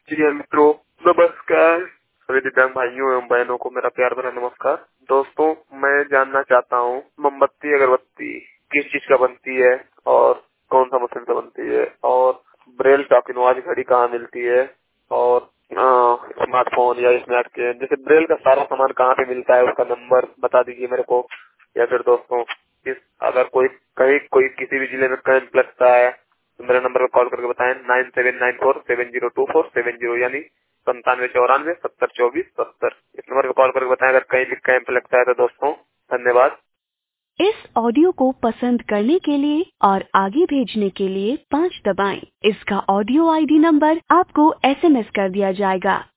जी हाँ मित्रों, नमस्कार। सभी दिव्यांग भाइयों एवं बहनों को मेरा प्यार भरा नमस्कार। दोस्तों, मैं जानना चाहता हूँ मोमबत्ती अगरबत्ती किस चीज का बनती है और कौन सा मशीन से बनती है, और ब्रेल टॉकिनवाज घड़ी कहाँ मिलती है, और स्मार्टफोन या स्मार्ट के जैसे ब्रेल का सारा सामान कहाँ पे मिलता है, उसका नंबर बता दीजिए मेरे को। या फिर दोस्तों, अगर कोई किसी भी जिले में करंट लगता है तो मेरे नंबर पर कॉल करके बताएं 9794702470, यानी 9794702470। इस नंबर पर कॉल करके बताएं अगर कहीं भी कैंप लगता है तो। दोस्तों, धन्यवाद। इस ऑडियो को पसंद करने के लिए और आगे भेजने के लिए 5 दबाएं। इसका ऑडियो आईडी नंबर आपको SMS कर दिया जाएगा।